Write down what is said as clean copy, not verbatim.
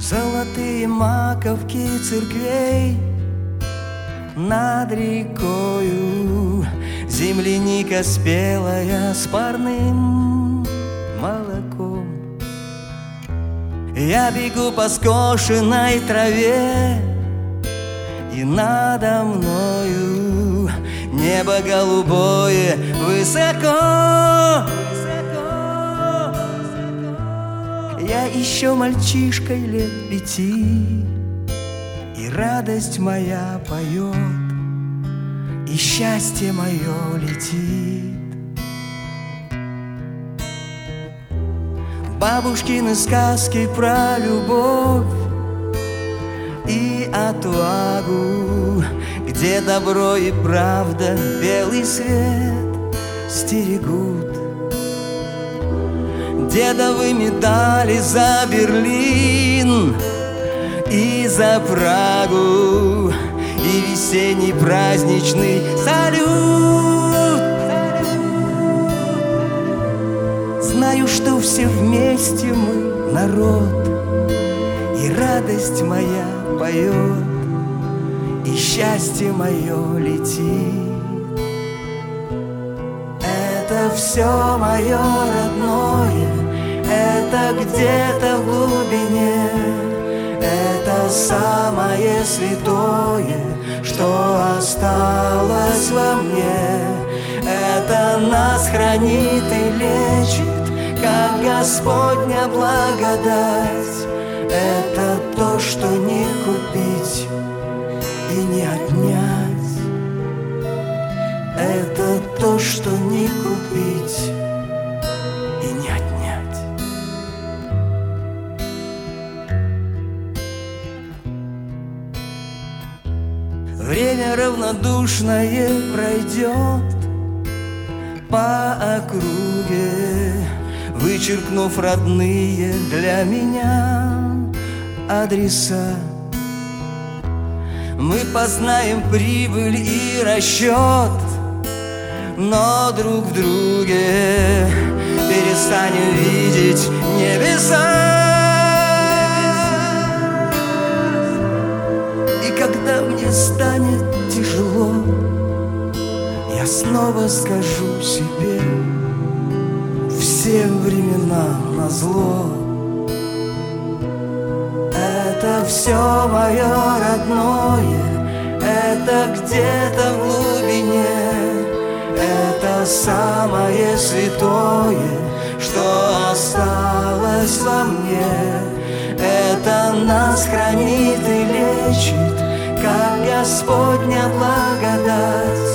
Золотые маковки церквей над рекою, земляника спелая с парным молоком. Я бегу по скошенной траве, и надо мною небо голубое высоко. Я еще мальчишкой лет 5, и радость моя поет, и счастье мое летит. Бабушкины сказки про любовь и отвагу, где добро и правда белый свет стерегут. Дедовы медали за Берлин и за Прагу, и весенний праздничный салют. Знаю, что все вместе мы народ, и радость моя поет, и счастье мое летит. Это все мое родное, это где-то в глубине, это самое святое, что осталось во мне. Это нас хранит и лечит, как Господня благодать. Это то, что не купить и не отнять. Это то, что не купить и не отнять. Время равнодушное пройдет по округе, вычеркнув родные для меня адреса. Мы познаем прибыль и расчет, но друг в друге перестанем видеть небеса. И когда мне станет тяжело, я снова скажу себе: всем временам назло. Это все мое родное, это где-то в глубине, это самое святое, что осталось во мне. Это нас хранит и лечит, как Господня благодать.